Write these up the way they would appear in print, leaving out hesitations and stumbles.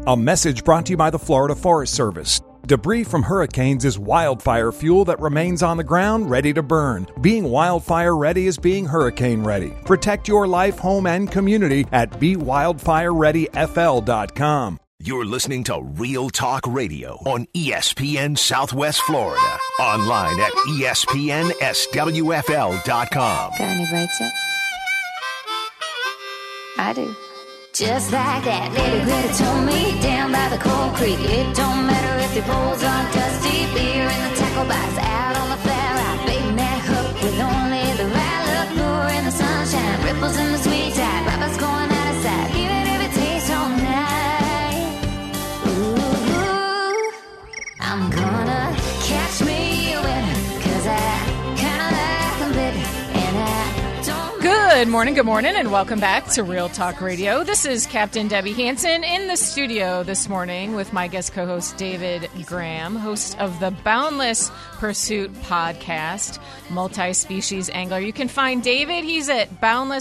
A message brought to you by the Florida Forest Service. Debris from hurricanes is wildfire fuel that remains on the ground ready to burn. Being wildfire ready is being hurricane ready. Protect your life, home, and community at BeWildfireReadyFL.com. You're listening to Real Talk Radio on ESPN Southwest Florida. Online at ESPNSWFL.com. Got any rights yet? I do. Just like that lady Greta told me down by the Cold Creek. It don't matter if the poles are dusty. Beer in the tackle box, out on the flat rock. Baiting that hook with only the right look. Lure in the sunshine, ripples in the sweet tide. Robert's going out of sight, even if it takes all night. Ooh, I'm gonna catch me a winner, 'cause I kinda like them bitter, and I don't. Good morning, and welcome back to Real Talk Radio. This is Captain Debbie Hansen in the studio this morning with my guest co-host David Graham, host of the Boundless Pursuit podcast, multi-species angler. You can find David. He's at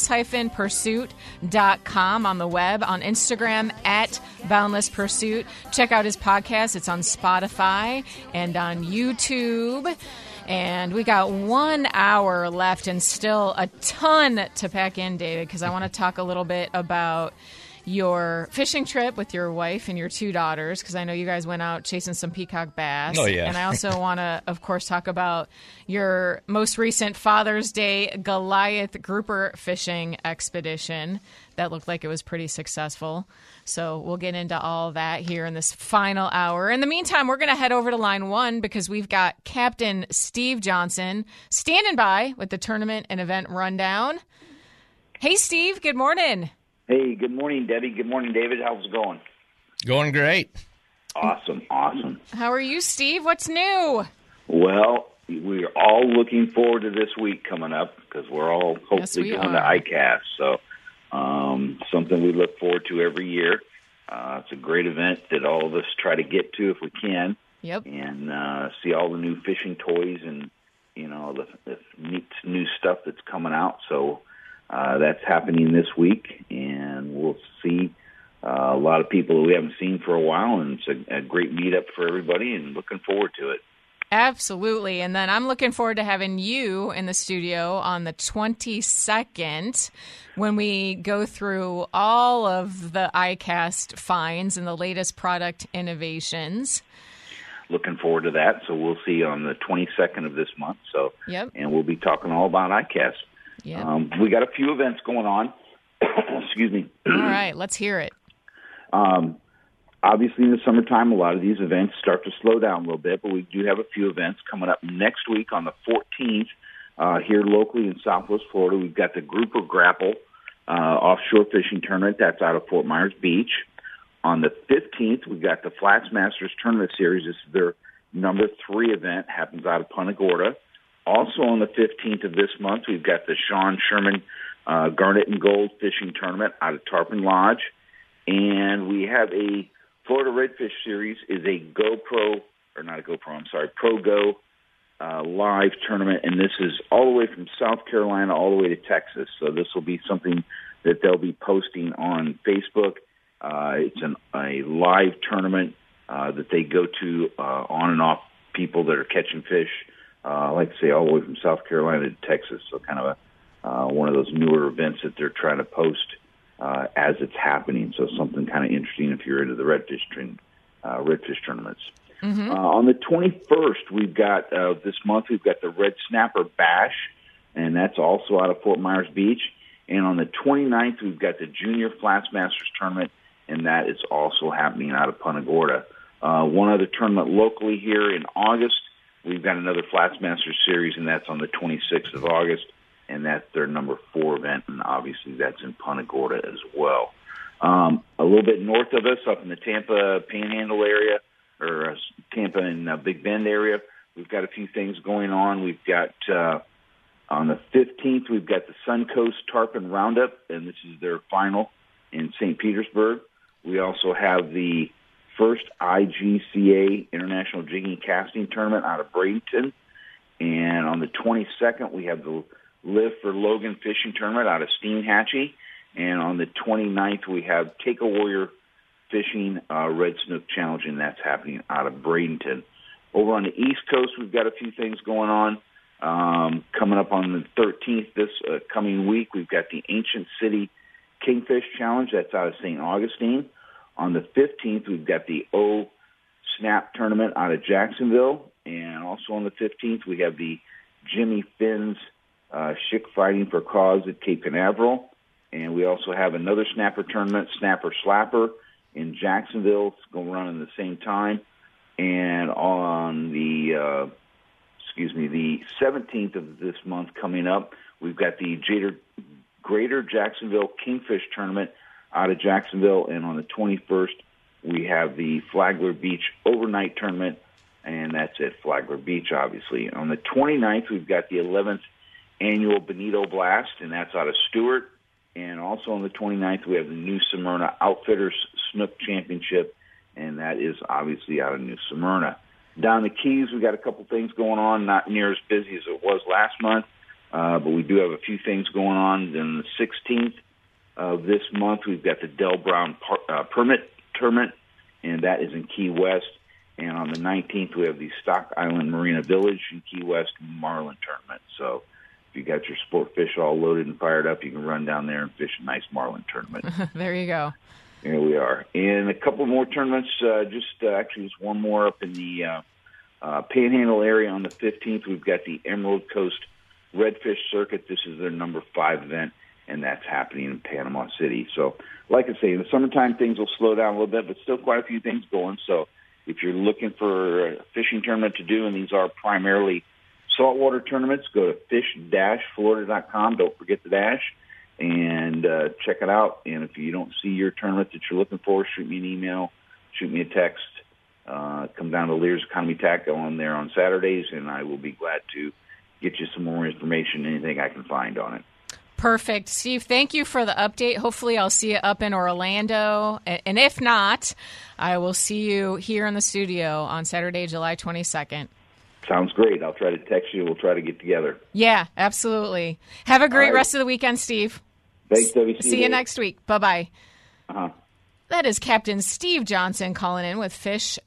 boundless-pursuit.com on the web, on Instagram at Boundless Pursuit. Check out his podcast. It's on Spotify and on YouTube. And we got 1 hour left and still a ton to pack in, David, because I want to talk a little bit about your fishing trip with your wife and your two daughters, because I know you guys went out chasing some peacock bass. Oh, yeah. And I also want to, of course, talk about your most recent Father's Day Goliath grouper fishing expedition that looked like it was pretty successful. So we'll get into all that here in this final hour. In the meantime, we're going to head over to line one because we've got Captain Steve Johnson standing by with the tournament and event rundown. Hey, Steve, good morning. Hey, good morning, Debbie. Good morning, David. How's it going? Going great. Awesome. How are you, Steve? What's new? Well, we're all looking forward to this week coming up because we're all hopefully going to ICAST. So something we look forward to every year. It's a great event that all of us try to get to if we can. Yep. And see all the new fishing toys and, you know, the neat new stuff that's coming out. So that's happening this week, and we'll see a lot of people that we haven't seen for a while, and it's a great meetup for everybody, and looking forward to it. Absolutely. And then I'm looking forward to having you in the studio on the 22nd when we go through all of the ICAST finds and the latest product innovations. Looking forward to that. So we'll see on the 22nd of this month. So, yep. And we'll be talking all about ICAST. Yep. We got a few events going on. Excuse me. All right, let's hear it. Obviously, in the summertime, a lot of these events start to slow down a little bit, but we do have a few events coming up next week on the 14th here locally in Southwest Florida. We've got the Grouper Grapple offshore fishing tournament. That's out of Fort Myers Beach. On the 15th, we've got the Flats Masters Tournament Series. This is their number 3 event. Happens out of Punta Gorda. Also on the 15th of this month, we've got the Sean Sherman Garnet and Gold Fishing Tournament out of Tarpon Lodge. And we have a Florida Redfish Series is a ProGo live tournament, and this is all the way from South Carolina all the way to Texas. So this will be something that they'll be posting on Facebook. It's a live tournament that they go to on and off people that are catching fish, like I say, all the way from South Carolina to Texas. So kind of one of those newer events that they're trying to post as it's happening. So something kind of interesting if you're into the redfish tournaments. Mm-hmm. On the 21st, we've got this month, we've got the Red Snapper Bash, and that's also out of Fort Myers Beach. And on the 29th, we've got the Junior Flats Masters Tournament, and that is also happening out of Punta Gorda. One other tournament locally here in August, we've got another Flats Masters Series, and that's on the 26th of August. And that's their number 4 event, and obviously that's in Punta Gorda as well. A little bit north of us, up in the Tampa Panhandle area, or Tampa and Big Bend area, we've got a few things going on. We've got, on the 15th, we've got the Suncoast Tarpon Roundup, and this is their final in St. Petersburg. We also have the first IGCA International Jigging Casting Tournament out of Bradenton. And on the 22nd, we have the Live for Logan Fishing Tournament out of Steinhatchee. And on the 29th, we have Take a Warrior Fishing Red Snook Challenge, and that's happening out of Bradenton. Over on the East Coast, we've got a few things going on. Coming up on the 13th this coming week, we've got the Ancient City Kingfish Challenge. That's out of St. Augustine. On the 15th, we've got the O Snap Tournament out of Jacksonville. And also on the 15th, we have the Jimmy Finn's Schick Fighting for Cause at Cape Canaveral. And we also have another snapper tournament, Snapper Slapper, in Jacksonville. It's going to run in the same time. And on the, the 17th of this month coming up, we've got the Greater Jacksonville Kingfish Tournament out of Jacksonville. And on the 21st, we have the Flagler Beach Overnight Tournament, and that's at Flagler Beach, obviously. On the 29th, we've got the 11th Annual Bonito Blast, and that's out of Stewart. And also on the 29th, we have the New Smyrna Outfitters Snook Championship, and that is obviously out of New Smyrna. Down the Keys, we've got a couple things going on, not near as busy as it was last month, but we do have a few things going on. Then the 16th of this month, we've got the Del Brown Permit Tournament, and that is in Key West. And on the 19th, we have the Stock Island Marina Village in Key West Marlin Tournament. So if you got your sport fish all loaded and fired up, you can run down there and fish a nice marlin tournament. There you go. There we are. And a couple more tournaments, just one more up in the Panhandle area on the 15th. We've got the Emerald Coast Redfish Circuit. This is their number 5 event, and that's happening in Panama City. So, like I say, in the summertime, things will slow down a little bit, but still quite a few things going. So if you're looking for a fishing tournament to do, and these are primarily saltwater tournaments, go to fish-florida.com. Don't forget the dash, and check it out. And if you don't see your tournament that you're looking for, shoot me an email, shoot me a text. Come down to Lear's Economy Tackle on there on Saturdays, and I will be glad to get you some more information, anything I can find on it. Perfect. Steve, thank you for the update. Hopefully I'll see you up in Orlando. And if not, I will see you here in the studio on Saturday, July 22nd. Sounds great. I'll try to text you. We'll try to get together. Yeah, absolutely. Have a great rest of the weekend, Steve. Thanks, Debbie. See you next week. Bye-bye. Uh-huh. That is Captain Steve Johnson calling in with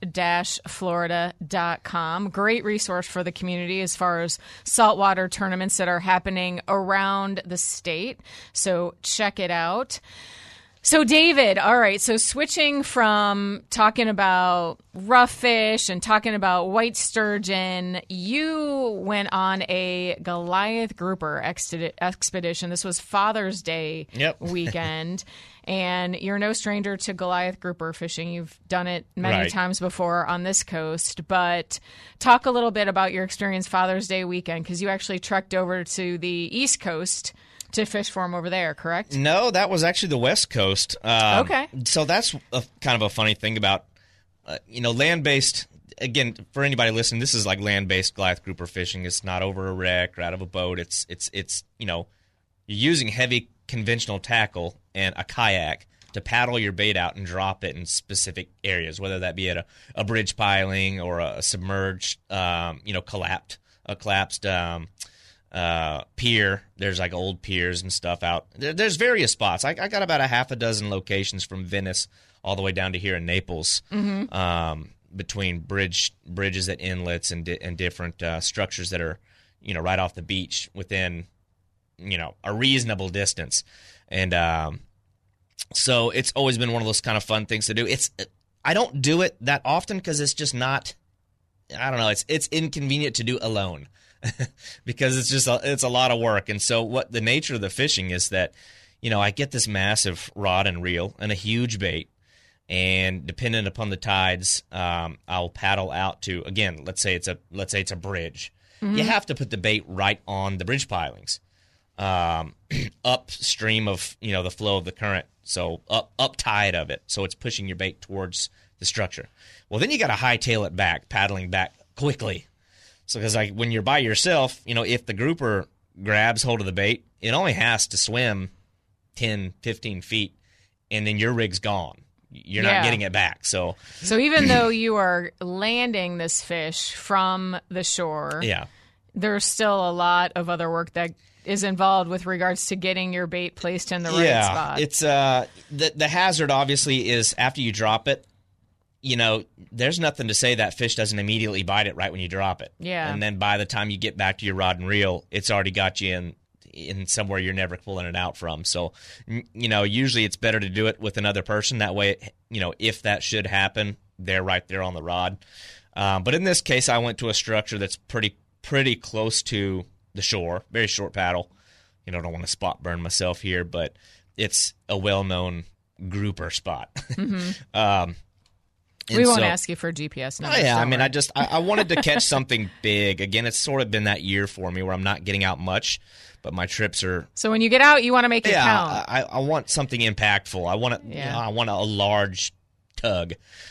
fish-florida.com. Great resource for the community as far as saltwater tournaments that are happening around the state. So check it out. So, David, all right, so switching from talking about rough fish and talking about white sturgeon, you went on a Goliath grouper expedition. This was Father's Day weekend, and you're no stranger to Goliath grouper fishing. You've done it many times before on this coast, but talk a little bit about your experience Father's Day weekend, because you actually trekked over to the East Coast to fish for them over there, correct? No, that was actually the West Coast. Okay. So that's kind of a funny thing about, land-based. Again, for anybody listening, this is like land-based Goliath grouper fishing. It's not over a wreck or out of a boat. It's you're using heavy conventional tackle and a kayak to paddle your bait out and drop it in specific areas, whether that be at a bridge piling or a submerged, collapsed pier. There's like old piers and stuff out. There's various spots. I got about a half a dozen locations from Venice all the way down to here in Naples, between bridges at inlets and different structures that are, right off the beach within, a reasonable distance. And so it's always been one of those kind of fun things to do. I don't do it that often because it's just not, I don't know, it's inconvenient to do alone. Because it's a lot of work. And so what the nature of the fishing is that, I get this massive rod and reel and a huge bait, and dependent upon the tides, I'll paddle out to, again, let's say it's a bridge. Mm-hmm. You have to put the bait right on the bridge pilings, upstream of, the flow of the current. So up tide of it. So it's pushing your bait towards the structure. Well, then you got to hightail it back, paddling back quickly. So, because when you're by yourself, if the grouper grabs hold of the bait, it only has to swim 10, 15 feet, and then your rig's gone. You're not getting it back. So even though you are landing this fish from the shore, there's still a lot of other work that is involved with regards to getting your bait placed in the right spot. It's the hazard obviously is after you drop it, there's nothing to say that fish doesn't immediately bite it right when you drop it. Yeah. And then by the time you get back to your rod and reel, it's already got you in somewhere you're never pulling it out from. So, usually it's better to do it with another person. That way, if that should happen, they're right there on the rod. But in this case, I went to a structure that's pretty close to the shore, very short paddle. I don't want to spot burn myself here, but it's a well-known grouper spot. Mm-hmm. We won't ask you for GPS numbers. Oh, yeah. I mean, I wanted to catch something big. Again, it's sort of been that year for me where I'm not getting out much, but my trips are. So when you get out, you want to make it count. I want something impactful. I want a large tug.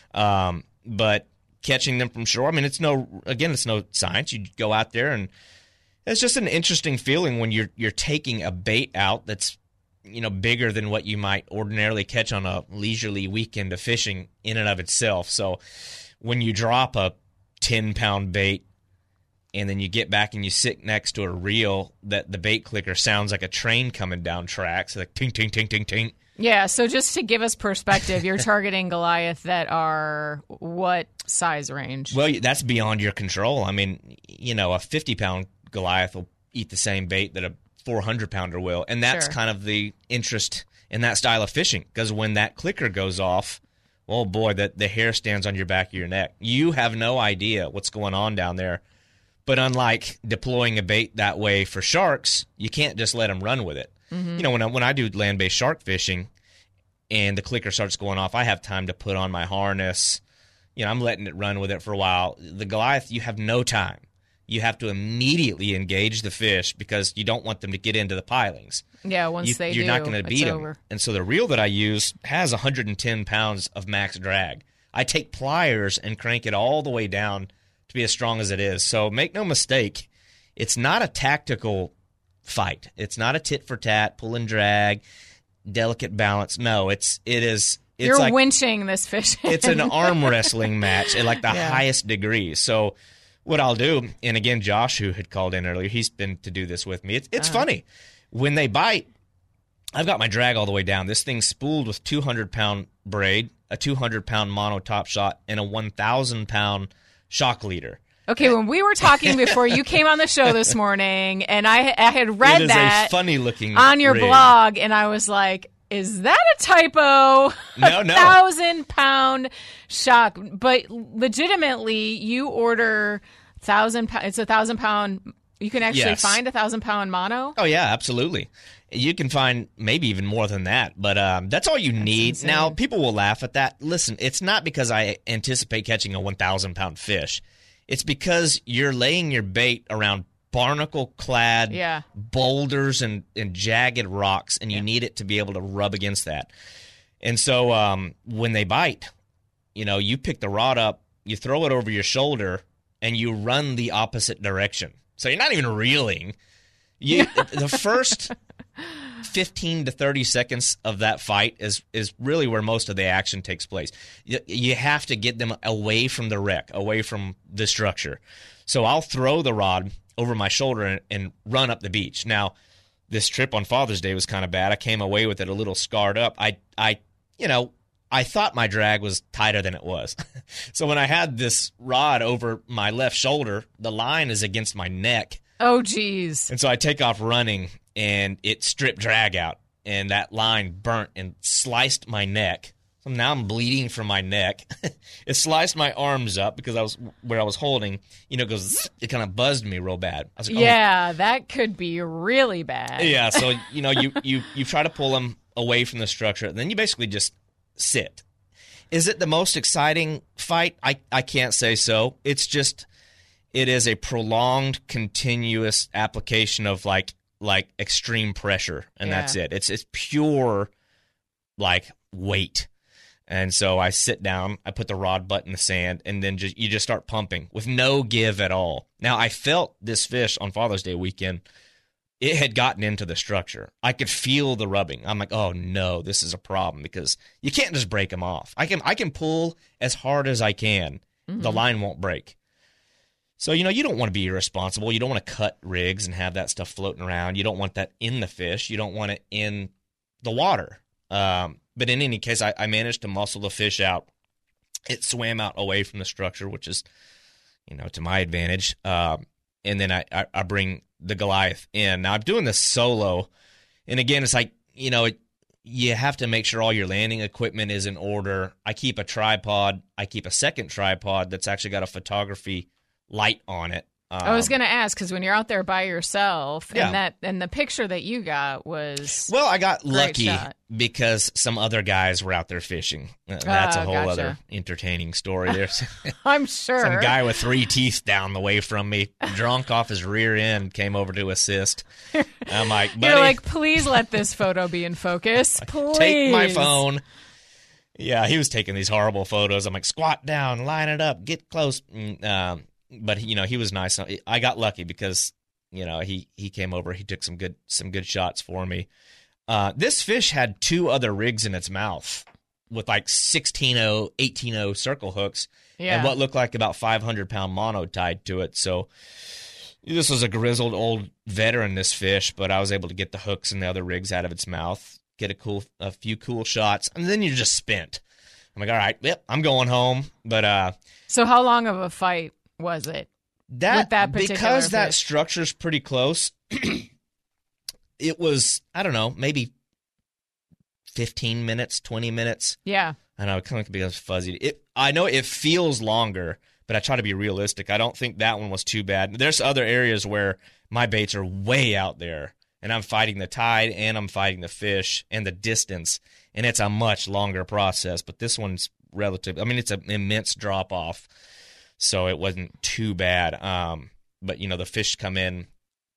But catching them from shore, I mean, it's no science. You go out there and it's just an interesting feeling when you're taking a bait out that's bigger than what you might ordinarily catch on a leisurely weekend of fishing in and of itself. So when you drop a 10-pound bait and then you get back and you sit next to a reel that the bait clicker sounds like a train coming down tracks, like ting, ting, ting, ting, ting. Yeah, so just to give us perspective, you're targeting Goliath that are what size range? Well, that's beyond your control. I mean, a 50-pound Goliath will eat the same bait that a 400-pounder will, and that's kind of the interest in that style of fishing, because when that clicker goes off, oh boy, the hair stands on your back of your neck. You have no idea what's going on down there, but unlike deploying a bait that way for sharks, you can't just let them run with it. Mm-hmm. When I do land-based shark fishing and the clicker starts going off, I have time to put on my harness. I'm letting it run with it for a while. The Goliath, you have no time. You have to immediately engage the fish because you don't want them to get into the pilings. Yeah, you're not going to beat them. Over. And so the reel that I use has 110 pounds of max drag. I take pliers and crank it all the way down to be as strong as it is. So make no mistake, it's not a tactical fight. It's not a tit for tat, pull and drag, delicate balance. No, it is. You're like, winching this fish. It's an arm wrestling match at like the highest degree. So what I'll do, and again, Josh, who had called in earlier, he's been to do this with me. It's funny. When they bite, I've got my drag all the way down. This thing's spooled with 200-pound braid, a 200-pound mono top shot, and a 1,000-pound shock leader. Okay, when we were talking before you came on the show this morning, and I had read that a funny-looking on your rig. blog, and I was like, is that a typo? No. 1,000-pound shock. But legitimately, you order 1,000 pound. It's 1,000-pound. You can actually find 1,000-pound mono? Oh, yeah, absolutely. You can find maybe even more than that, but that's all you need. Insane. Now, people will laugh at that. Listen, it's not because I anticipate catching a 1,000-pound fish. It's because you're laying your bait around barnacle-clad boulders and jagged rocks, and you need it to be able to rub against that. And so when they bite, you pick the rod up, you throw it over your shoulder, and you run the opposite direction. So you're not even reeling. The first 15 to 30 seconds of that fight is really where most of the action takes place. You have to get them away from the wreck, away from the structure. So I'll throw the rod over my shoulder and run up the beach. Now, this trip on Father's Day was kind of bad. I came away with it a little scarred up. I thought my drag was tighter than it was. So when I had this rod over my left shoulder, the line is against my neck. Oh, geez. And so I take off running, and it stripped drag out, and that line burnt and sliced my neck. So now I'm bleeding from my neck. It sliced my arms up because I was holding, it kind of buzzed me real bad. I was like, that could be really bad. Yeah, so, you try to pull them away from the structure, and then you basically just sit. Is it the most exciting fight? I can't say so. It's just, it is a prolonged, continuous application of like extreme pressure, and that's it. It's pure like weight. And so I sit down, I put the rod butt in the sand, and then you just start pumping with no give at all. Now, I felt this fish on Father's Day weekend. It had gotten into the structure. I could feel the rubbing. I'm like, oh no, this is a problem, because you can't just break them off. I can pull as hard as I can. Mm-hmm. The line won't break. So, you don't want to be irresponsible. You don't want to cut rigs and have that stuff floating around. You don't want that in the fish. You don't want it in the water. But in any case, I managed to muscle the fish out. It swam out away from the structure, which is, to my advantage. And then I bring the Goliath in. Now, I'm doing this solo. And again, it's like, you have to make sure all your landing equipment is in order. I keep a tripod. I keep a second tripod that's actually got a photography light on it. I was going to ask, because when you're out there by yourself, and the picture that you got was I got lucky because some other guys were out there fishing. That's a whole other entertaining story. There's I'm sure some guy with 3 teeth down the way from me, drunk off his rear end, came over to assist. I'm like, buddy, you're like, please let this photo be in focus. Please take my phone. Yeah, he was taking these horrible photos. I'm like, squat down, line it up, get close. But he was nice. I got lucky because he came over. He took some good shots for me. This fish had 2 other rigs in its mouth with like 16-0, 18-0 circle hooks, and what looked like about 500-pound mono tied to it. So this was a grizzled old veteran, this fish, but I was able to get the hooks and the other rigs out of its mouth, get a few cool shots, and then you're just spent. I'm like, all right, I'm going home. But so how long of a fight was it? With that particular because fish? that structure's pretty close. It was, I don't know, maybe 15 minutes, 20 minutes. Yeah. I know, it kind of becomes fuzzy. I know it feels longer, but I try to be realistic. I don't think that one was too bad. There's other areas where my baits are way out there, and I'm fighting the tide, and I'm fighting the fish, and the distance, and it's a much longer process. But this one's relative. I mean, it's an immense drop-off. So it wasn't too bad. But, the fish come in,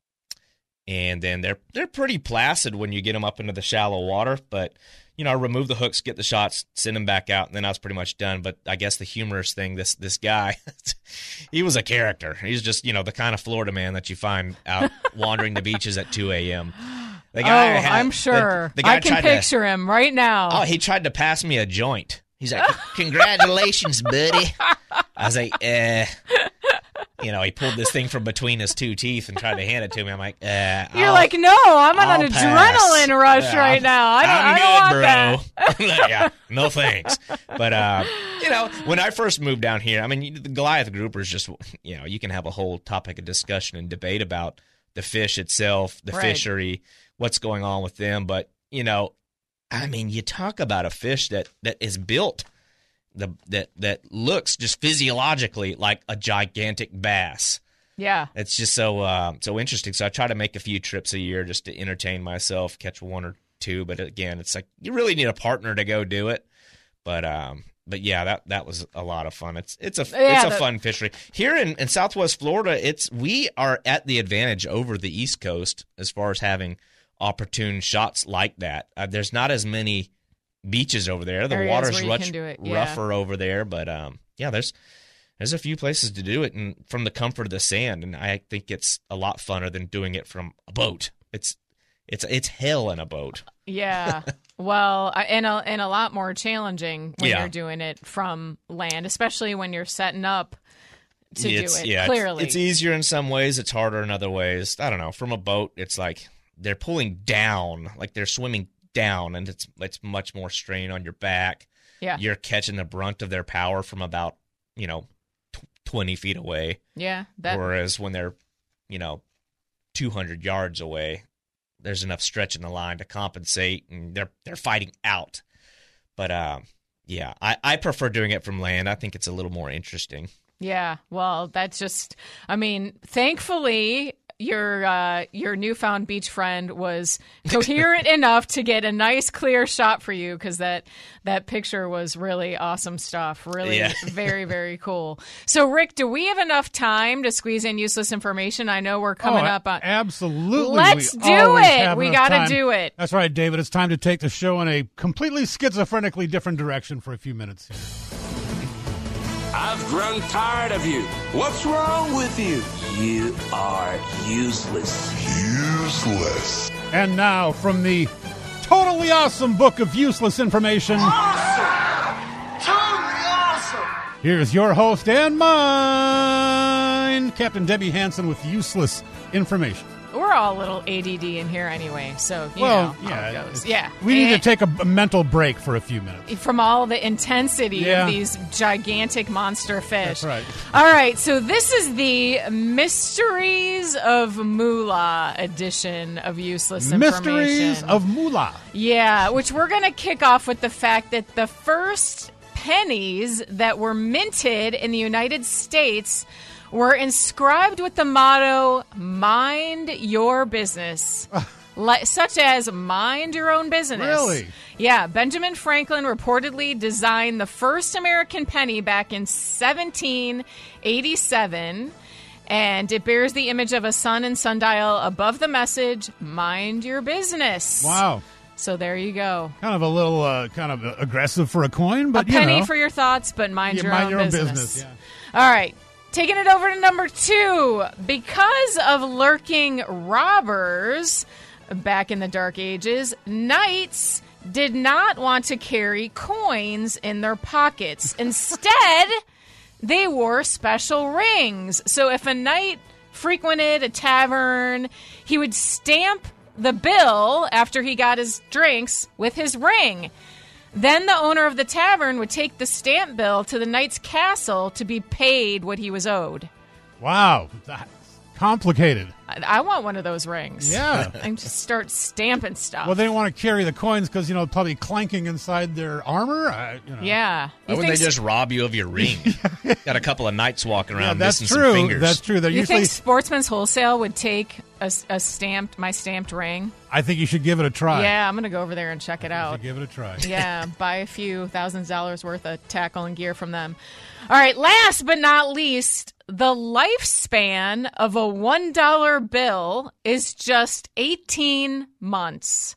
and then they're pretty placid when you get them up into the shallow water. But, I remove the hooks, get the shots, send them back out, and then I was pretty much done. But I guess the humorous thing, this guy, he was a character. He's just, the kind of Florida man that you find out wandering the beaches at 2 a.m. The guy I'm sure. The guy I can picture him right now. Oh, he tried to pass me a joint. He's like, congratulations, buddy. I was like, he pulled this thing from between his 2 teeth and tried to hand it to me. I'm like, You're like, no, I'm on an adrenaline rush right now. I don't want that. Yeah, no thanks. But, when I first moved down here, I mean, the Goliath grouper is just, you can have a whole topic of discussion and debate about the fish itself, the fishery, what's going on with them. But, I mean, you talk about a fish that is built that looks just physiologically like a gigantic bass. Yeah. It's just so interesting. So I try to make a few trips a year just to entertain myself, catch 1 or 2. But again, it's like you really need a partner to go do it. But yeah, that was a lot of fun. It's a fun fishery. Here in Southwest Florida, we are at the advantage over the East Coast as far as having opportune shots like that. There's not as many beaches over there. The water's much rougher over there, but there's a few places to do it, and from the comfort of the sand. And I think it's a lot funner than doing it from a boat. It's hell in a boat. Yeah. Well, and a lot more challenging when you're doing it from land, especially when you're setting up to do it. Yeah, clearly, it's easier in some ways. It's harder in other ways. I don't know. From a boat, it's like they're pulling down, like they're swimming down, and it's much more strain on your back. Yeah, you're catching the brunt of their power from about 20 feet away. Yeah, whereas when they're 200 yards away, there's enough stretch in the line to compensate, and they're fighting out. But I prefer doing it from land. I think it's a little more interesting. Yeah, well, that's just, I mean, thankfully your newfound beach friend was coherent enough to get a nice clear shot for you, because that picture was really awesome stuff. Really very, very cool. So, Rick, do we have enough time to squeeze in useless information? I know we're coming up on... Absolutely. Let's do it. We got to do it. That's right, David. It's time to take the show in a completely schizophrenically different direction for a few minutes here. I've grown tired of you. What's wrong with you? You are useless. Useless. And now, from the totally awesome book of useless information. Awesome! Totally awesome! Here's your host and mine, coin. Captain Debbie Hansen with useless information. We're all a little ADD in here anyway, so you know how it goes. Yeah. We need to take a mental break for a few minutes. From all the intensity of these gigantic monster fish. That's right. All right, so this is the Mysteries of Moolah edition of Useless Information. Mysteries of Moolah. Yeah, which we're going to kick off with the fact that the first pennies that were minted in the United States were inscribed with the motto, "Mind your business." Such as mind your own business. Really? Yeah, Benjamin Franklin reportedly designed the first American penny back in 1787, and it bears the image of a sun and sundial above the message, "Mind your business." Wow. So there you go. Kind of a little kind of aggressive for a coin, but a penny for your thoughts, but mind your own business. Yeah. All right. Taking it over to number 2. Because of lurking robbers back in the Dark Ages, knights did not want to carry coins in their pockets. Instead, they wore special rings. So if a knight frequented a tavern, he would stamp the bill after he got his drinks with his ring. Then the owner of the tavern would take the stamp bill to the knight's castle to be paid what he was owed. Wow. That's complicated. I want one of those rings. Yeah. And just start stamping stuff. Well, they don't want to carry the coins because, probably clanking inside their armor. Yeah. Why wouldn't they just rob you of your ring? Got a couple of knights walking around missing some fingers. That's true. You think Sportsman's Wholesale would take my stamped ring? I think you should give it a try. Yeah, I'm going to go over there and check it out. Give it a try. Yeah, buy a few $1,000s worth of tackle and gear from them. All right, last but not least, the lifespan of a $1 bill is just 18 months.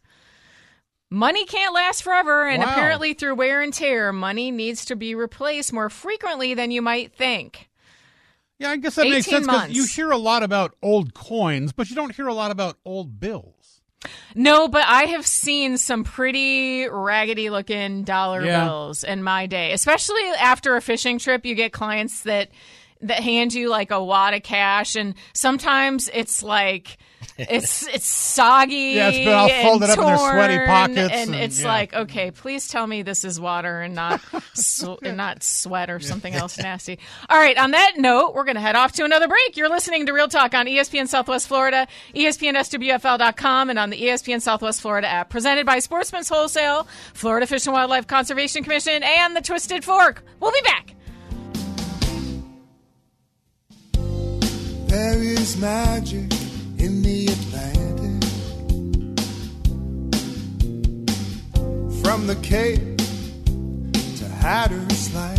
Money can't last forever, and apparently through wear and tear, money needs to be replaced more frequently than you might think. Yeah, I guess that makes sense because you hear a lot about old coins, but you don't hear a lot about old bills. No, but I have seen some pretty raggedy-looking dollar bills in my day, especially after a fishing trip. You get clients that hand you like a wad of cash, and sometimes it's like it's soggy. Yeah, it's been all folded up in their sweaty pockets, and it's like, okay, please tell me this is water and not not sweat or something else nasty. All right, on that note, we're going to head off to another break. You're listening to Real Talk on ESPN Southwest Florida, ESPNSWFL.com, and on the ESPN Southwest Florida app. Presented by Sportsman's Wholesale, Florida Fish and Wildlife Conservation Commission, and the Twisted Fork. We'll be back. There is magic in the Atlantic. From the Cape to Hatteras Light.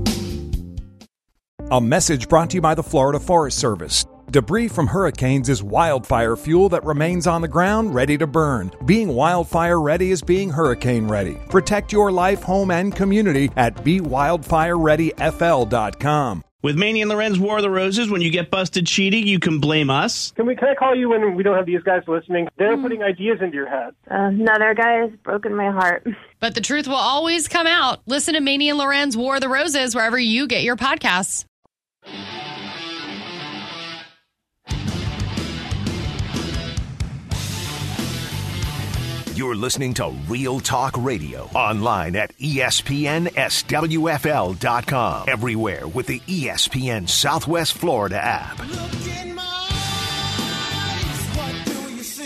A message brought to you by the Florida Forest Service. Debris from hurricanes is wildfire fuel that remains on the ground ready to burn. Being wildfire ready is being hurricane ready. Protect your life, home, and community at BeWildfireReadyFL.com. With Manny and Lorenz War of the Roses, when you get busted cheating, you can blame us. Can I call you when we don't have these guys listening? They're putting ideas into your head. Another guy has broken my heart. But the truth will always come out. Listen to Manny and Lorenz War of the Roses wherever you get your podcasts. You're listening to Real Talk Radio, online at ESPNSWFL.com, everywhere with the ESPN Southwest Florida app. Look in my eyes, what do you see?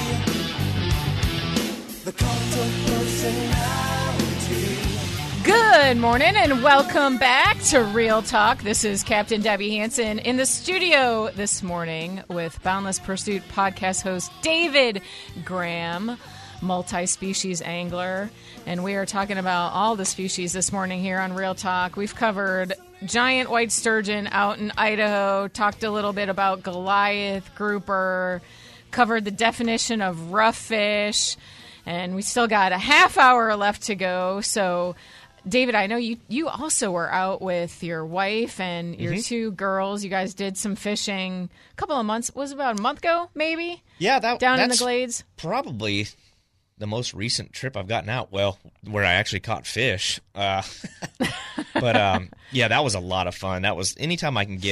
The cult of personality. Good morning and welcome back to Real Talk. This is Captain Debbie Hansen in the studio this morning with Boundless Pursuit podcast host David Graham, multi-species angler, and we are talking about all the species this morning here on Real Talk. We've covered giant white sturgeon out in Idaho, talked a little bit about Goliath grouper, covered the definition of rough fish, and we still got a half hour left to go. So David, I know you also were out with your wife and your two girls. You guys did some fishing a couple of months. Was it about a month ago, maybe? Yeah, down in the Glades. Probably the most recent trip I've gotten out. Well, where I actually caught fish. But yeah, that was a lot of fun. That was anytime I can get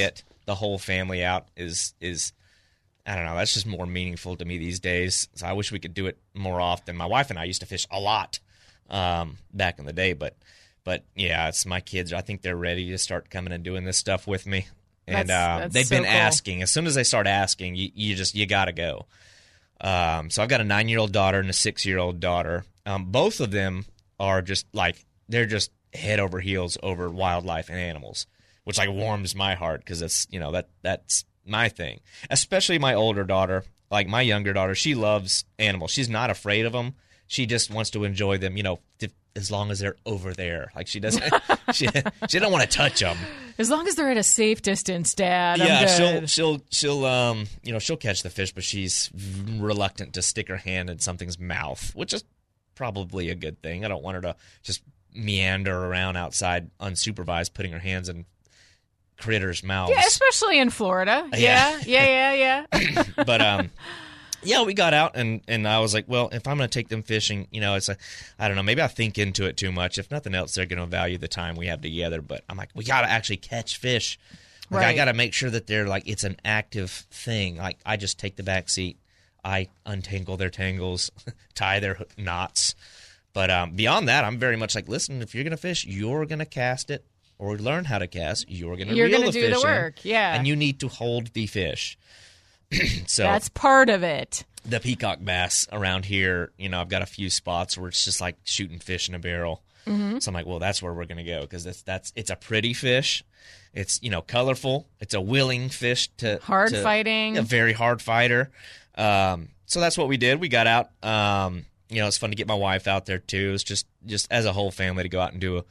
the whole family out is I don't know, that's just more meaningful to me these days. So I wish we could do it more often. My wife and I used to fish a lot back in the day, but yeah, it's my kids. I think they're ready to start coming and doing this stuff with me. And that's they've so been cool. asking. As soon as they start asking, you got to go. So I've got a 9-year-old daughter and a 6-year-old daughter. Both of them are just like, they're just head over heels over wildlife and animals, which like warms my heart because it's, that's my thing. Especially my older daughter, like my younger daughter, she loves animals. She's not afraid of them. She just wants to enjoy them, as long as they're over there. Like she doesn't, she don't want to touch them. As long as they're at a safe distance, Dad. Yeah, I'm good. she'll catch the fish, but she's reluctant to stick her hand in something's mouth, which is probably a good thing. I don't want her to just meander around outside unsupervised, putting her hands in critters' mouths. Yeah, especially in Florida. Yeah. But yeah, we got out and I was like, well, if I'm going to take them fishing, it's like, I don't know, maybe I think into it too much. If nothing else, they're going to value the time we have together. But I'm like, we got to actually catch fish. Like, right. I got to make sure that they're like, it's an active thing. Like, I just take the back seat, I untangle their tangles, tie their knots. But beyond that, I'm very much like, listen, if you're going to fish, you're going to cast it or learn how to cast. You're going to reel the fish do the work, yeah. And you need to hold the fish. So that's part of it. The peacock bass around here, I've got a few spots where it's just like shooting fish in a barrel. Mm-hmm. So I'm like, well, that's where we're going to go because it's a pretty fish. It's, colorful. It's a willing fish hard fighting. A very hard fighter. So that's what we did. We got out. It's fun to get my wife out there too. It's just as a whole family to go out and do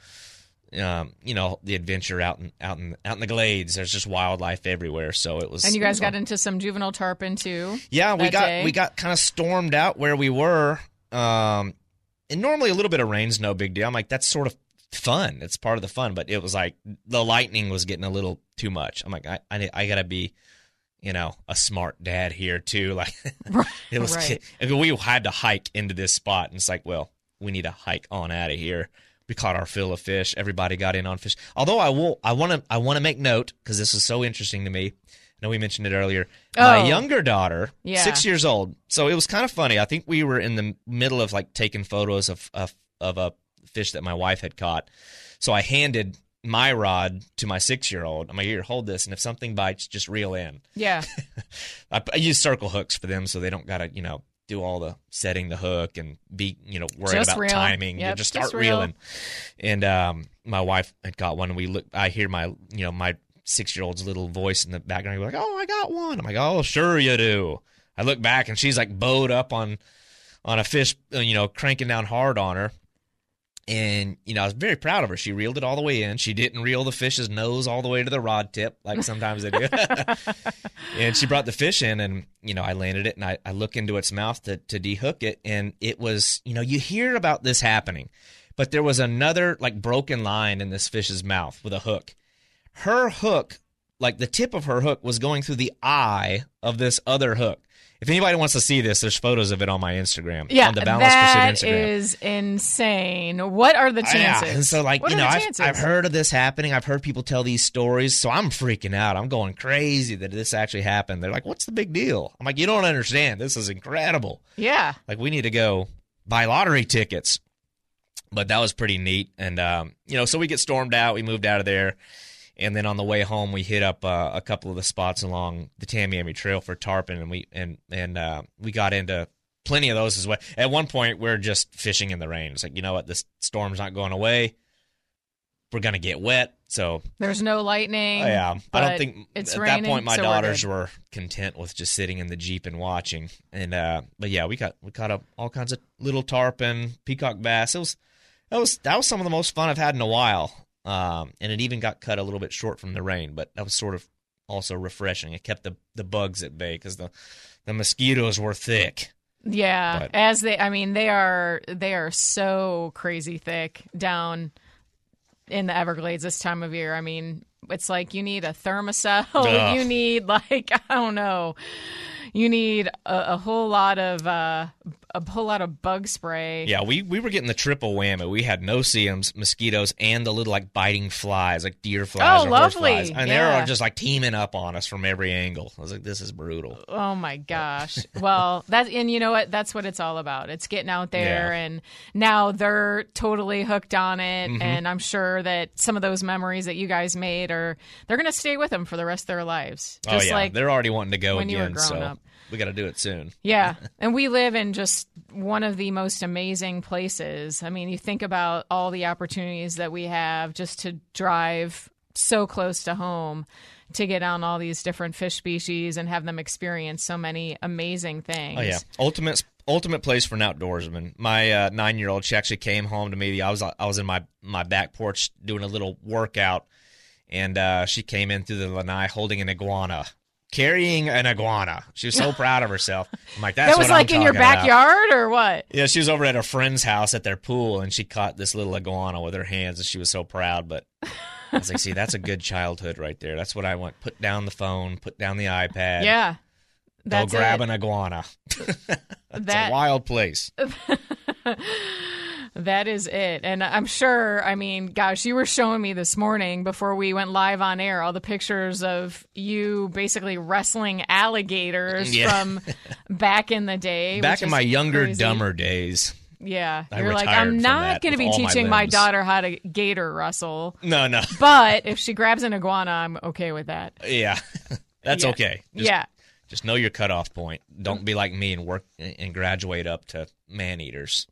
the adventure out in the glades. There's just wildlife everywhere. So it was. And you guys got into some juvenile tarpon too. Yeah, we got kind of stormed out where we were. And normally a little bit of rain's no big deal. I'm like, that's sort of fun. It's part of the fun. But it was like the lightning was getting a little too much. I'm like, I gotta be, a smart dad here too. Like it was. Right. We had to hike into this spot, and it's like, well, we need to hike on out of here. We caught our fill of fish. Everybody got in on fish. Although I want to make note because this is so interesting to me. I know we mentioned it earlier. My younger daughter, 6 years old. So it was kind of funny. I think we were in the middle of like taking photos of a fish that my wife had caught. So I handed my rod to my 6-year-old. I'm like, here, hold this, and if something bites, just reel in. Yeah. I use circle hooks for them, so they don't gotta do all the setting the hook and be, worried just about reel. timing. Yep, You just start reel. reeling. And my wife had got one, and I hear my 6-year-old's little voice in the background. Like, oh, I got one. I'm like, oh, sure you do. I look back, and she's like bowed up on a fish, cranking down hard on her. And, I was very proud of her. She reeled it all the way in. She didn't reel the fish's nose all the way to the rod tip like sometimes they do. And she brought the fish in, and, I landed it, and I look into its mouth to dehook it. And it was, you hear about this happening, but there was another, like, broken line in this fish's mouth with a hook. Her hook, like the tip of her hook, was going through the eye of this other hook. If anybody wants to see this, there's photos of it on my Instagram. Yeah, on the Balanced Pursuit Instagram. That is insane. What are the chances? Yeah, and so I've heard of this happening. I've heard people tell these stories, so I'm freaking out. I'm going crazy that this actually happened. They're like, what's the big deal? I'm like, you don't understand. This is incredible. Yeah. Like, we need to go buy lottery tickets. But that was pretty neat. And, so we get stormed out. We moved out of there. And then on the way home, we hit up a couple of the spots along the Tamiami Trail for tarpon, and we got into plenty of those as well. At one point, we're just fishing in the rain. It's like, you know what, this storm's not going away. We're gonna get wet, so there's no lightning. Yeah, I don't think it's at raining, that point my so daughters were content with just sitting in the Jeep and watching. And but yeah, we caught up all kinds of little tarpon, peacock bass. That was some of the most fun I've had in a while. And it even got cut a little bit short from the rain, but that was sort of also refreshing. It kept the bugs at bay because the mosquitoes were thick. Yeah, but they are so crazy thick down in the Everglades this time of year. I mean, it's like you need a Thermacell. Ugh. You need, like, I don't know. You need a whole lot of a whole lot of bug spray. Yeah, we were getting the triple whammy. We had no-see-ums, mosquitoes, and the little like biting flies, like deer flies or horse flies. And they were just like teaming up on us from every angle. I was like, this is brutal. Oh my gosh. Well, and you know what? That's what it's all about. It's getting out there, and now they're totally hooked on it. Mm-hmm. And I'm sure that some of those memories that you guys made they're going to stay with them for the rest of their lives. Just like they're already wanting to go when again. You were growing so up. We got to do it soon. Yeah. And we live in just one of the most amazing places. I mean, you think about all the opportunities that we have just to drive so close to home to get on all these different fish species and have them experience so many amazing things. Oh, yeah. Ultimate place for an outdoorsman. My 9-year-old, she actually came home to me. I was in my back porch doing a little workout, and she came in through the lanai holding an iguana. Carrying an iguana. She was so proud of herself. I'm like, that's that was what like I'm in your backyard about. Or what? Yeah, she was over at a friend's house at their pool, and she caught this little iguana with her hands, and she was so proud. But I was like, see, that's a good childhood right there. That's what I want. Put down the phone, put down the iPad. Yeah. Go grab an iguana. That's a wild place. That is it. And I'm sure, I mean, gosh, you were showing me this morning before we went live on air all the pictures of you basically wrestling alligators from back in the day. Back in my younger, crazy. Dumber days. Yeah. You're like, I'm not going to be teaching my daughter how to gator wrestle. No. But if she grabs an iguana, I'm okay with that. Yeah. That's okay. Just know your cutoff point. Don't be like me and work and graduate up to man-eaters.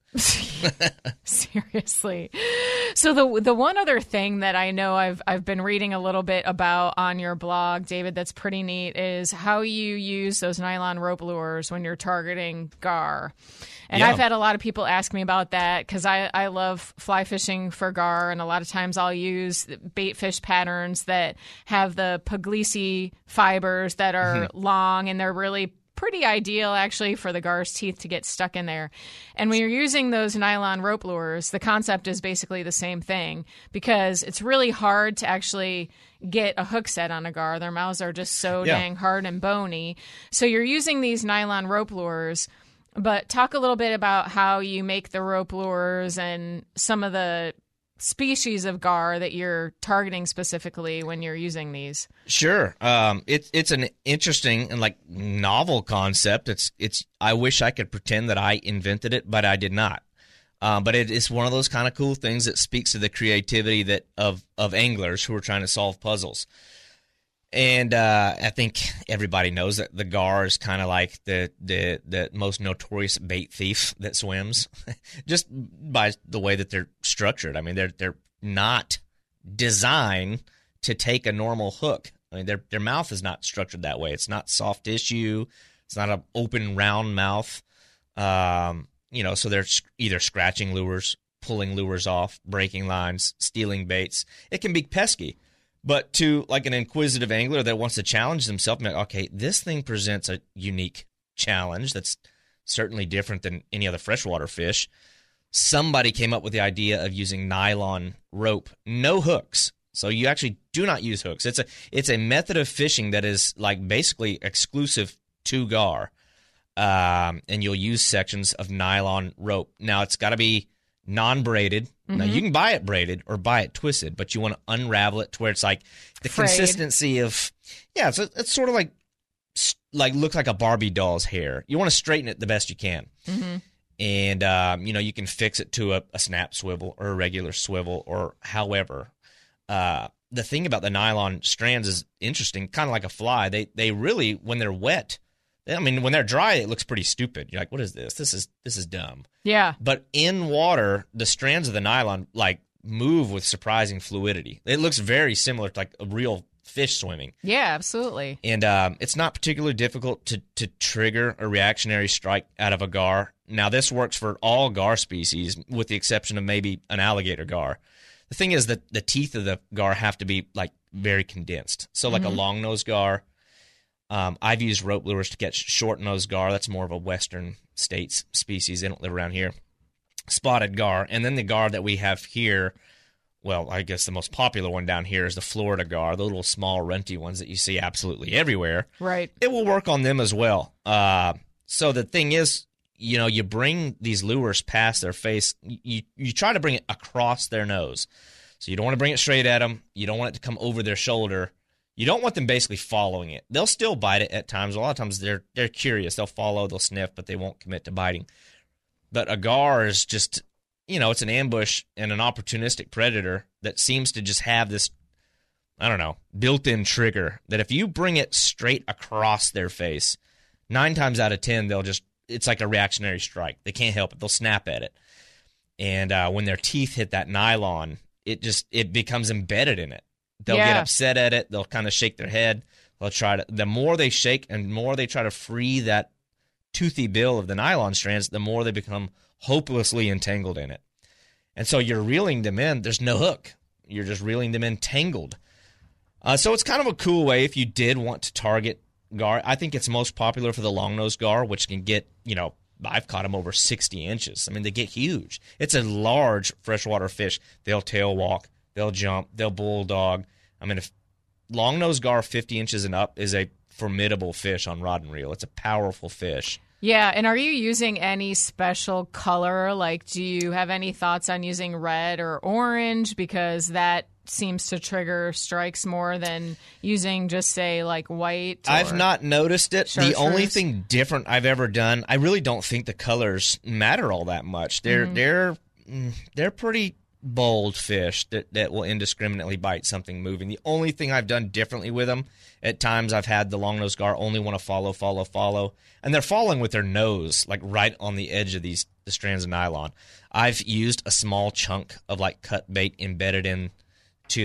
Seriously. So the one other thing that I know I've been reading a little bit about on your blog, David, that's pretty neat is how you use those nylon rope lures when you're targeting gar. And I've had a lot of people ask me about that because I love fly fishing for gar, and a lot of times I'll use bait fish patterns that have the puglisi fibers that are long, and they're really pretty ideal actually for the gar's teeth to get stuck in there. And when you're using those nylon rope lures, the concept is basically the same thing because it's really hard to actually get a hook set on a gar. Their mouths are just so dang hard and bony. So you're using these nylon rope lures. But talk a little bit about how you make the rope lures and some of the species of gar that you're targeting specifically when you're using these. Sure. It's an interesting and like novel concept. It's I wish I could pretend that I invented it, but I did not. But it is one of those kind of cool things that speaks to the creativity of anglers who are trying to solve puzzles. And I think everybody knows that the gar is kind of like the most notorious bait thief that swims, just by the way that they're structured. I mean, they're not designed to take a normal hook. I mean, their mouth is not structured that way. It's not soft tissue. It's not an open round mouth. So they're either scratching lures, pulling lures off, breaking lines, stealing baits. It can be pesky. But to like an inquisitive angler that wants to challenge themselves, like, okay, this thing presents a unique challenge that's certainly different than any other freshwater fish. Somebody came up with the idea of using nylon rope, no hooks. So you actually do not use hooks. It's a method of fishing that is like basically exclusive to gar, and you'll use sections of nylon rope. Now it's got to be non-braided. Mm-hmm. Now, you can buy it braided or buy it twisted, but you want to unravel it to where it's like the consistency of, it's sort of like looks like a Barbie doll's hair. You want to straighten it the best you can. Mm-hmm. And, you can fix it to a snap swivel or a regular swivel or however. The thing about the nylon strands is interesting, kind of like a fly. They really, when they're wet, when they're dry, it looks pretty stupid. You're like, what is this? This is dumb. Yeah. But in water, the strands of the nylon move with surprising fluidity. It looks very similar to like a real fish swimming. Yeah, absolutely. And it's not particularly difficult to trigger a reactionary strike out of a gar. Now, this works for all gar species, with the exception of maybe an alligator gar. The thing is that the teeth of the gar have to be very condensed. So like a long-nosed gar. I've used rope lures to catch short-nosed gar. That's more of a western states species. They don't live around here. Spotted gar. And then the gar that we have here, well, I guess the most popular one down here is the Florida gar, the little small runty ones that you see absolutely everywhere. Right. It will work on them as well. So the thing is, you bring these lures past their face. You try to bring it across their nose. So you don't want to bring it straight at them. You don't want it to come over their shoulder. You don't want them basically following it. They'll still bite it at times. A lot of times they're curious. They'll follow, they'll sniff, but they won't commit to biting. But a gar is just, it's an ambush and an opportunistic predator that seems to just have this, built-in trigger that if you bring it straight across their face, 9 times out of 10, it's like a reactionary strike. They can't help it. They'll snap at it. And when their teeth hit that nylon, it becomes embedded in it. They'll get upset at it. They'll kind of shake their head. The more they shake and more they try to free that toothy bill of the nylon strands, the more they become hopelessly entangled in it. And so you're reeling them in. There's no hook. You're just reeling them in tangled. So it's kind of a cool way if you did want to target gar. I think it's most popular for the long-nosed gar, which can get, I've caught them over 60 inches. I mean, they get huge. It's a large freshwater fish. They'll tail walk. They'll jump. They'll bulldog. I mean, if long-nosed gar 50 inches and up is a formidable fish on rod and reel. It's a powerful fish. Yeah, and are you using any special color? Like, do you have any thoughts on using red or orange? Because that seems to trigger strikes more than using just, say, like white. I've not noticed it. The only thing different I've ever done, I really don't think the colors matter all that much. They're pretty bold fish that will indiscriminately bite something moving. The only thing I've done differently with them, at times I've had the long-nosed gar only want to follow, and they're following with their nose, like right on the edge of the strands of nylon. I've used a small chunk of like cut bait embedded into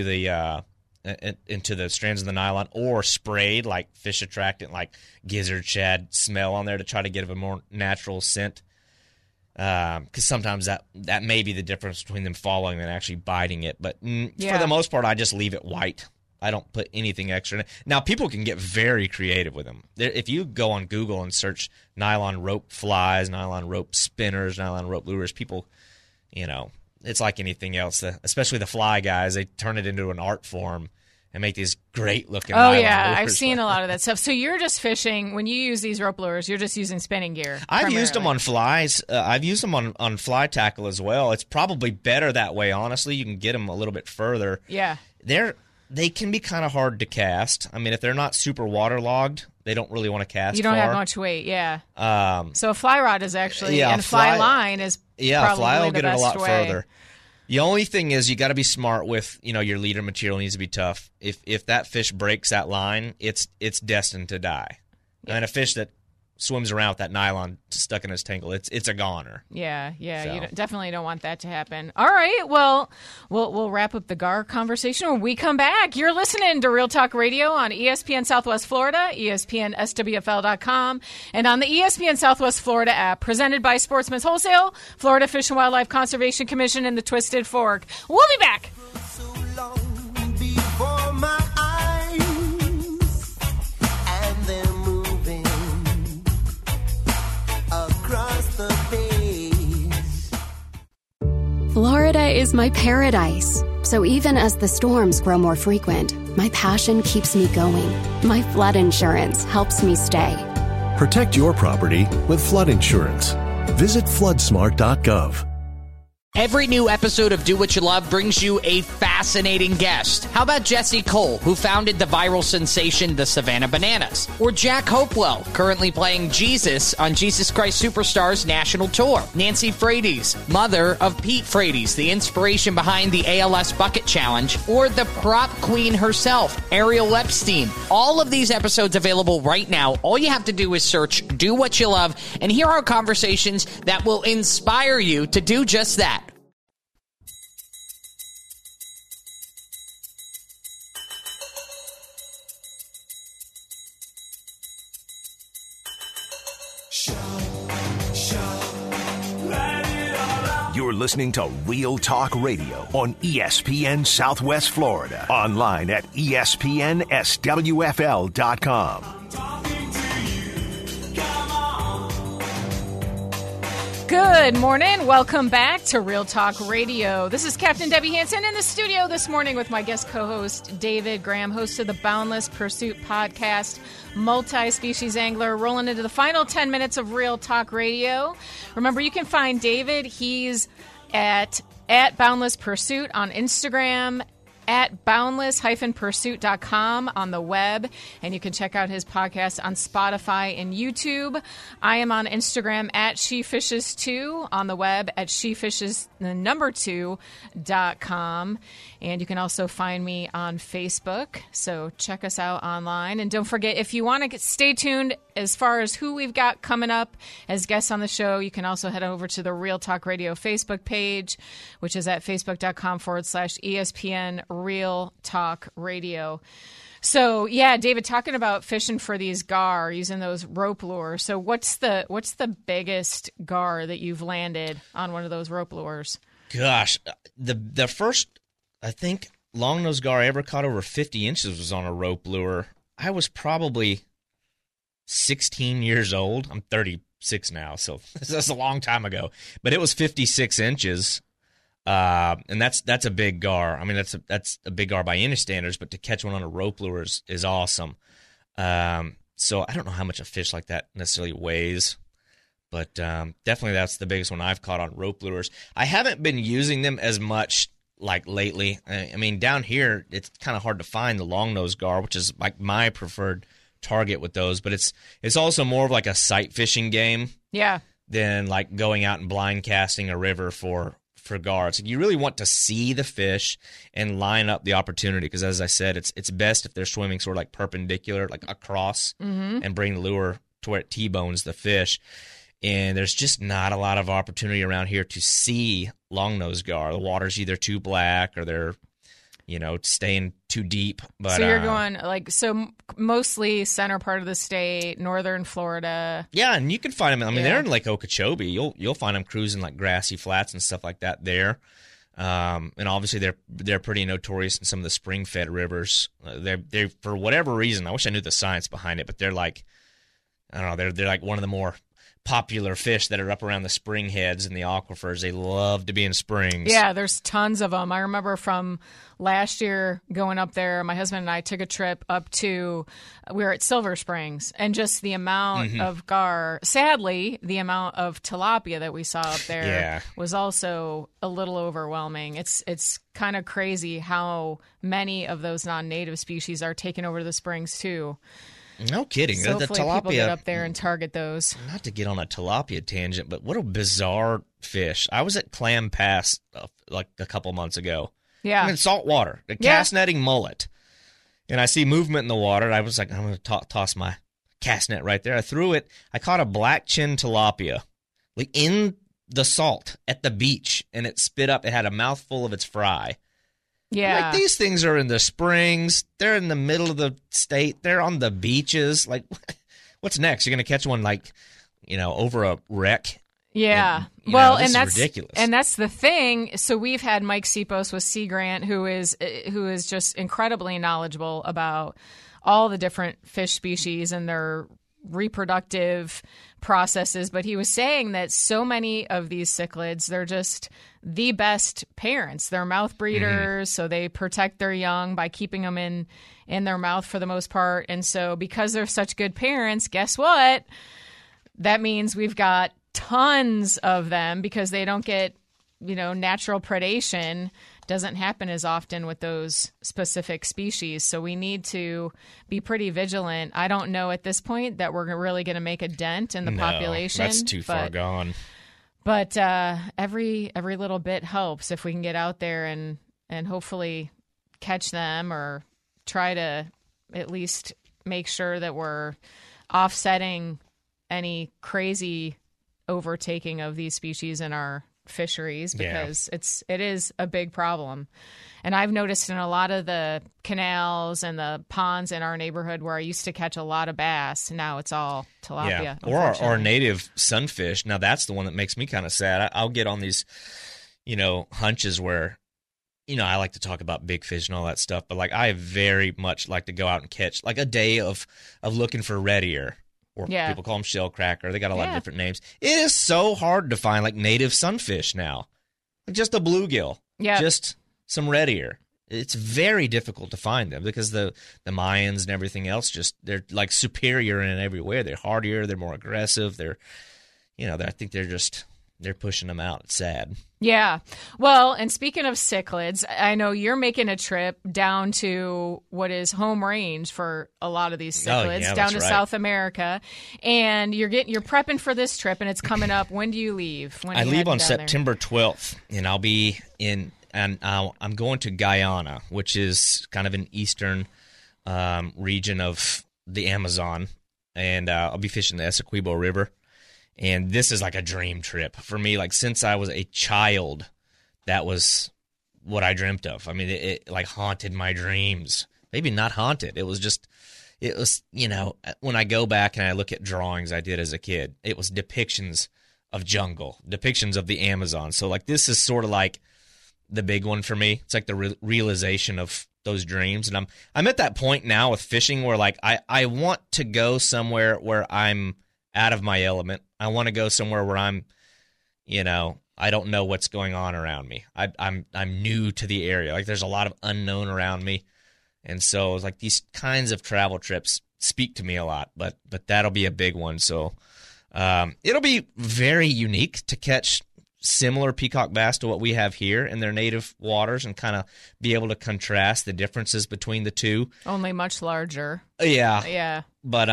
the strands of the nylon, or sprayed like fish attractant, like gizzard shad smell on there to try to get a more natural scent. Because sometimes that may be the difference between them following and actually biting it. But for the most part, I just leave it white. I don't put anything extra in it. Now, people can get very creative with them. If you go on Google and search nylon rope flies, nylon rope spinners, nylon rope lures, people, it's like anything else. Especially the fly guys, they turn it into an art form and make these great-looking nylon lures. I've seen a lot of that stuff. So you're just fishing, when you use these rope lures, you're just using spinning gear. I've used them on flies. I've used them on fly tackle as well. It's probably better that way, honestly. You can get them a little bit further. Yeah. They can be kind of hard to cast. I mean, if they're not super waterlogged, they don't really want to cast. You don't far. have much weight, yeah. So a fly rod is actually, and fly line is probably fly will the get it a lot way. further. The only thing is you got to be smart with, your leader material needs to be tough. If that fish breaks that line, it's destined to die. Yeah. And a fish that swims around with that nylon stuck in his tangle, it's a goner. Yeah, so. You definitely don't want that to happen. All right, well, we'll wrap up the gar conversation when we come back. You're listening to Real Talk Radio on ESPN Southwest Florida, ESPNSWFL.com, and on the ESPN Southwest Florida app, presented by Sportsman's Wholesale, Florida Fish and Wildlife Conservation Commission, and the Twisted Fork. We'll be back. Florida is my paradise. So even as the storms grow more frequent, my passion keeps me going. My flood insurance helps me stay. Protect your property with flood insurance. Visit floodsmart.gov. Every new episode of Do What You Love brings you a fascinating guest. How about Jesse Cole, who founded the viral sensation The Savannah Bananas? Or Jack Hopewell, currently playing Jesus on Jesus Christ Superstar's national tour. Nancy Frates, mother of Pete Frates, the inspiration behind the ALS Bucket Challenge. Or the prop queen herself, Ariel Epstein. All of these episodes available right now. All you have to do is search Do What You Love and hear our conversations that will inspire you to do just that. You're listening to Real Talk Radio on ESPN Southwest Florida. Online at ESPNSWFL.com. Good morning. Welcome back to Real Talk Radio. This is Captain Debbie Hansen in the studio this morning with my guest co-host David Graham, host of the Boundless Pursuit podcast, multi-species angler, rolling into the final 10 minutes of Real Talk Radio. Remember, you can find David. He's at Boundless Pursuit on Instagram, at boundless-pursuit.com on the web, and you can check out his podcast on Spotify and YouTube. I am on Instagram at SheFishes2, on the web at SheFishes2.com, and you can also find me on Facebook, so check us out online. And don't forget, if you want to stay tuned as far as who we've got coming up as guests on the show, you can also head over to the Real Talk Radio Facebook page, which is at facebook.com/ESPN Real Talk Radio. So, yeah, David, talking about fishing for these gar, using those rope lures. So what's the biggest gar that you've landed on one of those rope lures? Gosh, the first, I think, longnose gar I ever caught over 50 inches was on a rope lure. I was probably 16 years old. I'm 36 now, so that's a long time ago. But it was 56 inches. And that's a big gar. I mean, that's a big gar by any standards, but to catch one on a rope lure is awesome. So I don't know how much a fish like that necessarily weighs, but definitely that's the biggest one I've caught on rope lures. I haven't been using them as much like lately. I mean, down here it's kind of hard to find the longnose gar, which is like my preferred target with those, but it's also more of like a sight fishing game. Yeah. Than like going out and blind casting a river for gar. It's like you really want to see the fish and line up the opportunity, because as I said, it's best if they're swimming sort of like perpendicular, like across, and bring the lure to where it T-bones the fish. And there's just not a lot of opportunity around here to see longnose gar. The water's either too black or they're, staying too deep. But, so you're going mostly center part of the state, northern Florida. Yeah, and you can find them. I mean, they're in Lake Okeechobee. You'll find them cruising like grassy flats and stuff like that there. And obviously they're pretty notorious in some of the spring-fed rivers. They for whatever reason, I wish I knew the science behind it, but they're like, I don't know, they're like one of the more popular fish that are up around the spring heads and the aquifers. They love to be in springs. Yeah, there's tons of them. I remember from last year going up there, my husband and I took a trip up to, we were at Silver Springs, and just the amount of gar, sadly, the amount of tilapia that we saw up there was also a little overwhelming. It's kind of crazy how many of those non-native species are taken over to the springs too. No kidding. So the hopefully tilapia, people get up there and target those. Not to get on a tilapia tangent, but what a bizarre fish. I was at Clam Pass like a couple months ago. Yeah. I'm in salt water, a cast netting mullet. And I see movement in the water. And I was like, I'm going to toss my cast net right there. I threw it. I caught a black chin tilapia like in the salt at the beach, and it spit up. It had a mouthful of its fry. Yeah. Like, these things are in the springs. They're in the middle of the state. They're on the beaches. Like, what's next? You're going to catch one, like, over a wreck? Yeah. And that's ridiculous. And that's the thing. So we've had Mike Sipos with Sea Grant, who is just incredibly knowledgeable about all the different fish species and their reproductive processes, but he was saying that so many of these cichlids, they're just the best parents. They're mouth breeders, so they protect their young by keeping them in their mouth for the most part. And so because they're such good parents, guess what? That means we've got tons of them because they don't get, natural predation doesn't happen as often with those specific species. So we need to be pretty vigilant. I don't know at this point that we're really going to make a dent in the population. That's too far gone. But every little bit helps if we can get out there and hopefully catch them, or try to at least make sure that we're offsetting any crazy overtaking of these species in our fisheries, because it is a big problem. And I've noticed in a lot of the canals and the ponds in our neighborhood where I used to catch a lot of bass, now it's all tilapia. Or our native sunfish. Now that's the one that makes me kind of sad. I'll get on these, hunches where, I like to talk about big fish and all that stuff, but like I very much like to go out and catch like a day of looking for red ear. or people call them shell cracker. They got a lot of different names. It is so hard to find like native sunfish now. Like just a bluegill, just some red ear. It's very difficult to find them because the Mayans and everything else they're like superior in every way. They're hardier, they're more aggressive. I think they're pushing them out. It's sad. Yeah. Well, and speaking of cichlids, I know you're making a trip down to what is home range for a lot of these cichlids, down to South America, and you're prepping for this trip, and it's coming up. When do you leave? I leave on September 12th, and I'll be in. And I'm going to Guyana, which is kind of an eastern region of the Amazon, and I'll be fishing the Essequibo River. And this is like a dream trip for me. Like since I was a child, that was what I dreamt of. I mean, it like haunted my dreams. Maybe not haunted. It was, when I go back and I look at drawings I did as a kid, it was depictions of jungle, depictions of the Amazon. So like this is sort of like the big one for me. It's like the realization of those dreams. And I'm at that point now with fishing where like I want to go somewhere where I'm out of my element. I want to go somewhere where I'm, I don't know what's going on around me. I'm new to the area. Like there's a lot of unknown around me. And so like these kinds of travel trips speak to me a lot, but that'll be a big one. So it'll be very unique to catch similar peacock bass to what we have here in their native waters and kind of be able to contrast the differences between the two. Only much larger. Yeah. But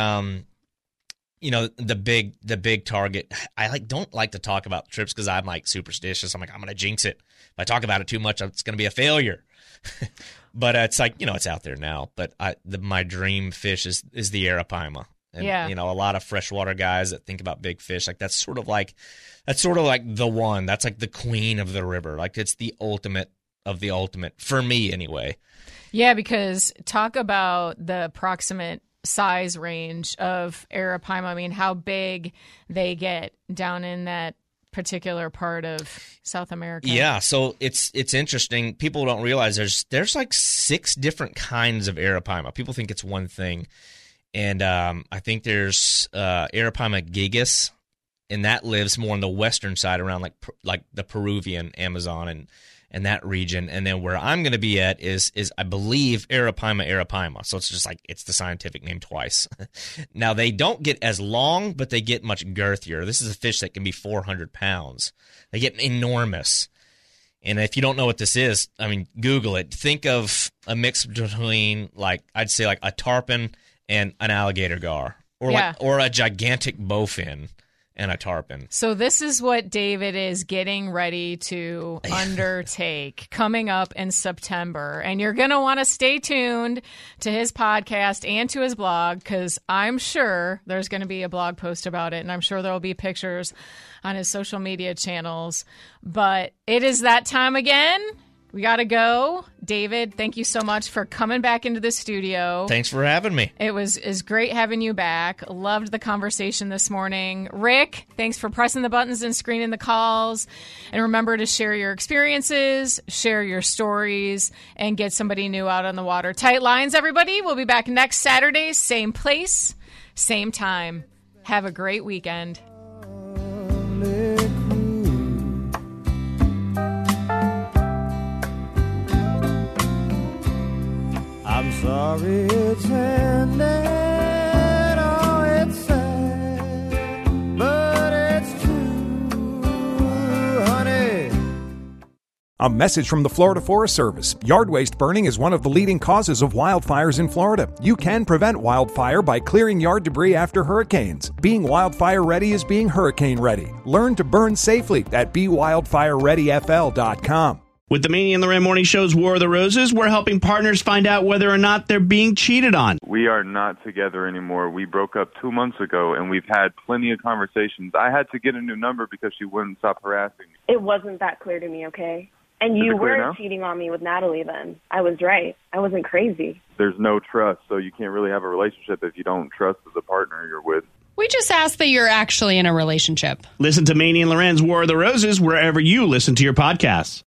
the big target. I don't like to talk about trips because I'm like superstitious. I'm like, I'm going to jinx it. If I talk about it too much, it's going to be a failure. But it's like, it's out there now. But my dream fish is the arapaima. And, a lot of freshwater guys that think about big fish, like that's sort of like the one. That's like the queen of the river. Like it's the ultimate of the ultimate for me anyway. Yeah, because talk about the approximate size range of arapaima. I mean, how big they get down in that particular part of South America. Yeah, so it's interesting. People don't realize there's like 6 different kinds of arapaima. People think it's one thing. And I think there's arapaima gigas, and that lives more on the western side around like the Peruvian Amazon and that region. And then where I'm going to be at is I believe arapaima. So it's just like it's the scientific name twice. Now, they don't get as long, but they get much girthier. This is a fish that can be 400 pounds. They get enormous. And if you don't know what this is, I mean, Google it. Think of a mix between I'd say like a tarpon and an alligator gar, or a gigantic bowfin and a tarpon. So this is what David is getting ready to undertake coming up in September. And you're going to want to stay tuned to his podcast and to his blog, because I'm sure there's going to be a blog post about it, and I'm sure there will be pictures on his social media channels. But it is that time again. We got to go. David, thank you so much for coming back into the studio. Thanks for having me. It was great having you back. Loved the conversation this morning. Rick, thanks for pressing the buttons and screening the calls. And remember to share your experiences, share your stories, and get somebody new out on the water. Tight lines, everybody. We'll be back next Saturday, same place, same time. Have a great weekend. I'm sorry it's ended, oh it's sad, but it's true, honey. A message from the Florida Forest Service. Yard waste burning is one of the leading causes of wildfires in Florida. You can prevent wildfire by clearing yard debris after hurricanes. Being wildfire ready is being hurricane ready. Learn to burn safely at BeWildfireReadyFL.com. With the Manny and Loren Morning Show's War of the Roses, we're helping partners find out whether or not they're being cheated on. We are not together anymore. We broke up 2 months ago, and we've had plenty of conversations. I had to get a new number because she wouldn't stop harassing me. It wasn't that clear to me, okay? And you were cheating on me with Natalie then. I was right. I wasn't crazy. There's no trust, so you can't really have a relationship if you don't trust the partner you're with. We just asked that you're actually in a relationship. Listen to Manny and Loren's War of the Roses wherever you listen to your podcasts.